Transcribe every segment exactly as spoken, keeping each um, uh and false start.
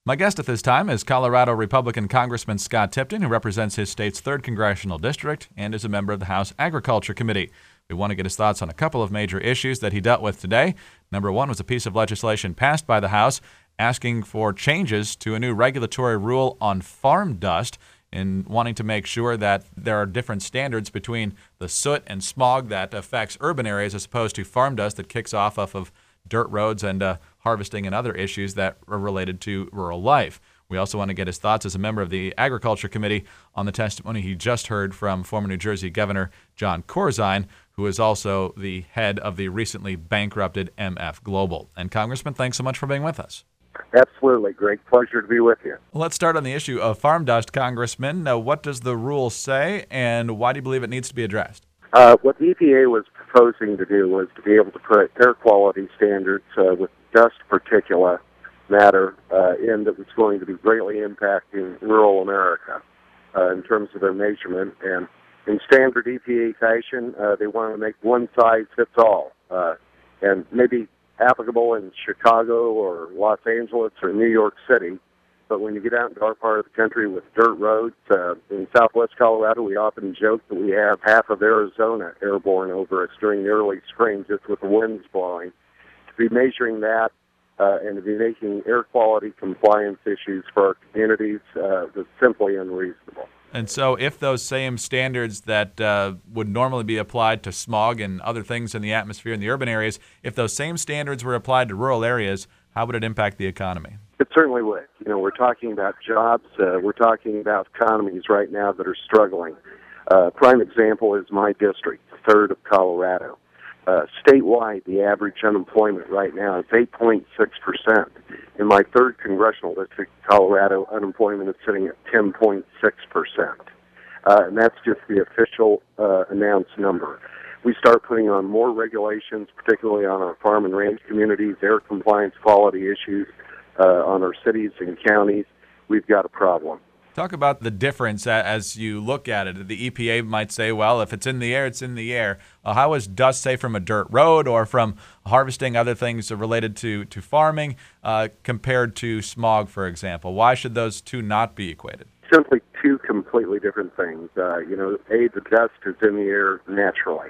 My guest at this time is Colorado Republican Congressman Scott Tipton, who represents his state's third Congressional District and is a member of the House Agriculture Committee. We want to get his thoughts on a couple of major issues that he dealt with today. Number one was a piece of legislation passed by the House asking for changes to a new regulatory rule on farm dust and wanting to make sure that there are different standards between the soot and smog that affects urban areas as opposed to farm dust that kicks off off of dirt roads and uh, harvesting and other issues that are related to rural life. We also want to get his thoughts as a member of the Agriculture Committee on the testimony he just heard from former New Jersey Governor Jon Corzine, who is also the head of the recently bankrupted M F Global. And Congressman, thanks so much for being with us. Absolutely. Great pleasure to be with you. Let's start on the issue of farm dust, Congressman. Now, what does the rule say, and why do you believe it needs to be addressed? Uh, what the E P A was proposing to do was to be able to put air quality standards uh, with dust particulate matter uh, in that was going to be greatly impacting rural America uh, in terms of their measurement. And in standard E P A fashion, uh, they want to make one size fits all, uh, and maybe applicable in Chicago or Los Angeles or New York City. But when you get out into our part of the country with dirt roads, uh, in southwest Colorado, we often joke that we have half of Arizona airborne over us during the early spring just with the winds blowing. To be measuring that uh, and to be making air quality compliance issues for our communities uh, was simply unreasonable. And so if those same standards that uh, would normally be applied to smog and other things in the atmosphere in the urban areas, if those same standards were applied to rural areas, how would it impact the economy? It certainly would. You know, we're talking about jobs. Uh, we're talking about economies right now that are struggling. Uh, prime example is my district, the third of Colorado. Uh, statewide, the average unemployment right now is eight point six percent. In my third congressional district, Colorado, unemployment is sitting at ten point six percent. Uh, and that's just the official uh, announced number. We start putting on more regulations, particularly on our farm and ranch communities, air compliance quality issues, uh, on our cities and counties, we've got a problem. Talk about the difference as you look at it. The E P A might say, well, if it's in the air, it's in the air. Uh, how is dust, say, from a dirt road or from harvesting other things related to, to farming uh, compared to smog, for example? Why should those two not be equated? Simply two completely different things. Uh, you know, A, the dust is in the air naturally.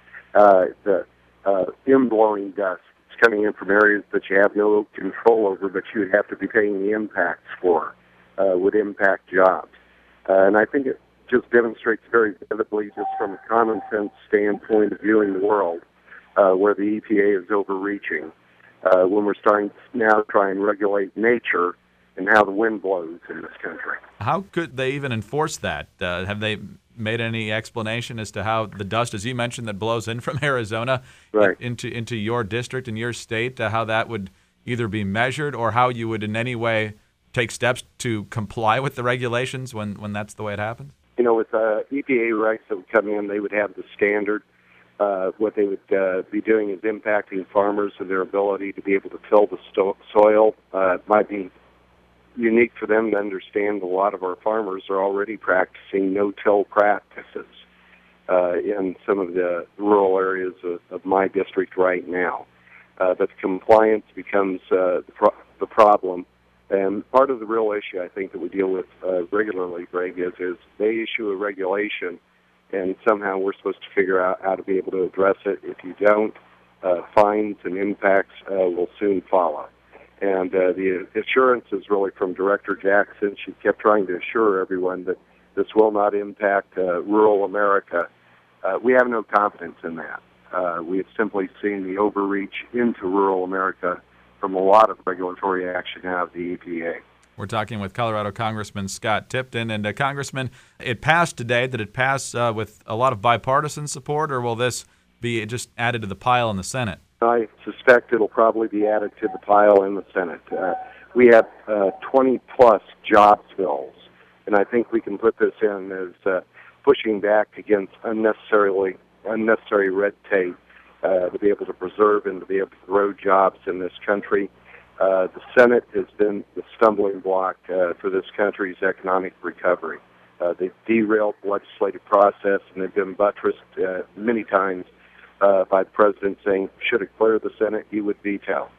Uh, the uh, in-blowing dust is coming in from areas that you have no control over, but you would have to be paying the impacts for, uh, would impact jobs. Uh, and I think it just demonstrates very vividly, just from a common sense standpoint of viewing the world, uh, where the E P A is overreaching, uh, when we're starting to now try and regulate nature and how the wind blows in this country. How could they even enforce that? Uh, have they made any explanation as to how the dust, as you mentioned, that blows in from Arizona right. into into your district and your state, uh, how that would either be measured or how you would in any way take steps to comply with the regulations when, when that's the way it happens? You know, with uh, E P A regs that would come in, they would have the standard. Uh, what they would uh, be doing is impacting farmers and their ability to be able to till the sto- soil. Uh, it might be unique for them to understand a lot of our farmers are already practicing no-till practices uh, in some of the rural areas of, of my district right now. Uh, but compliance becomes uh, the, pro- the problem. And part of the real issue I think that we deal with uh, regularly, Greg, is, is they issue a regulation and somehow we're supposed to figure out how to be able to address it. If you don't, uh, fines and impacts uh, will soon follow. And uh, the assurance is really from Director Jackson. She kept trying to assure everyone that this will not impact uh, rural America. Uh, we have no confidence in that. Uh, we have simply seen the overreach into rural America from a lot of regulatory action out of the E P A. We're talking with Colorado Congressman Scott Tipton. And uh, Congressman, it passed today. Did it pass uh, with a lot of bipartisan support, or will this be just added to the pile in the Senate? I suspect it'll probably be added to the pile in the Senate. Uh, we have uh, twenty-plus jobs bills, and I think we can put this in as uh, pushing back against unnecessarily unnecessary red tape uh, to be able to preserve and to be able to grow jobs in this country. Uh, the Senate has been the stumbling block uh, for this country's economic recovery. Uh, they've derailed the legislative process, and they've been buttressed uh, many times Uh, by the president saying, should it clear the Senate, he would veto.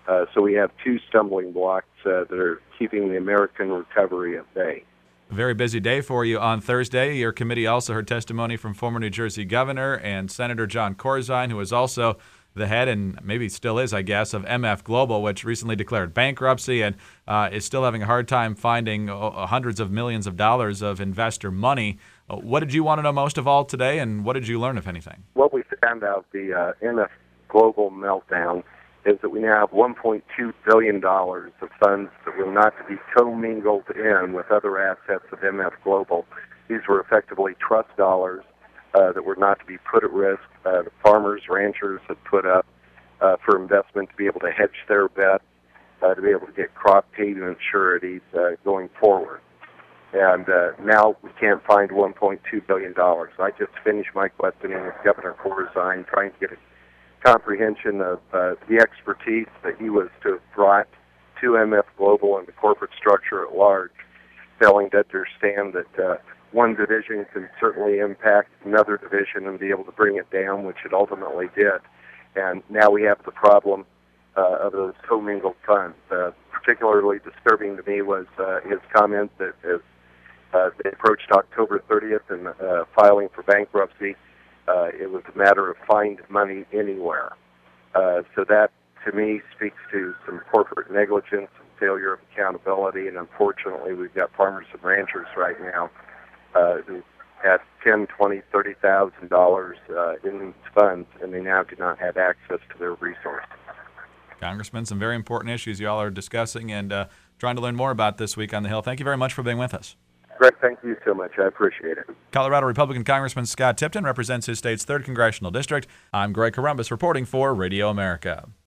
Uh, so we have two stumbling blocks uh, that are keeping the American recovery at bay. A very busy day for you on Thursday. Your committee also heard testimony from former New Jersey Governor and Senator Jon Corzine, who is also the head, and maybe still is, I guess, of M F Global, which recently declared bankruptcy and uh, is still having a hard time finding uh, hundreds of millions of dollars of investor money. Uh, what did you want to know most of all today, and what did you learn, if anything? What we found out, the uh, M F Global meltdown, is that we now have one point two billion dollars of funds that were not to be commingled in with other assets of M F Global. These were effectively trust dollars uh, that were not to be put at risk. Uh, the farmers, ranchers had put up uh, for investment to be able to hedge their bet, uh, to be able to get crop payment sureties uh, going forward. And uh, now we can't find one point two billion dollars. I just finished my questioning with Governor Corzine, trying to get a comprehension of uh, the expertise that he was to have brought to M F Global and the corporate structure at large, failing to understand that uh, one division can certainly impact another division and be able to bring it down, which it ultimately did. And now we have the problem uh, of those commingled funds. Uh, particularly disturbing to me was uh, his comment that as uh, they approached October thirtieth and uh, filing for bankruptcy, Uh, it was a matter of find money anywhere. Uh, so that, to me, speaks to some corporate negligence and failure of accountability. And unfortunately, we've got farmers and ranchers right now uh, who had ten, twenty, thirty thousand dollars uh, in these funds, and they now do not have access to their resources. Congressman, some very important issues you all are discussing and uh, trying to learn more about this week on the Hill. Thank you very much for being with us. Greg, thank you so much. I appreciate it. Colorado Republican Congressman Scott Tipton represents his state's third Congressional District. I'm Greg Corombos reporting for Radio America.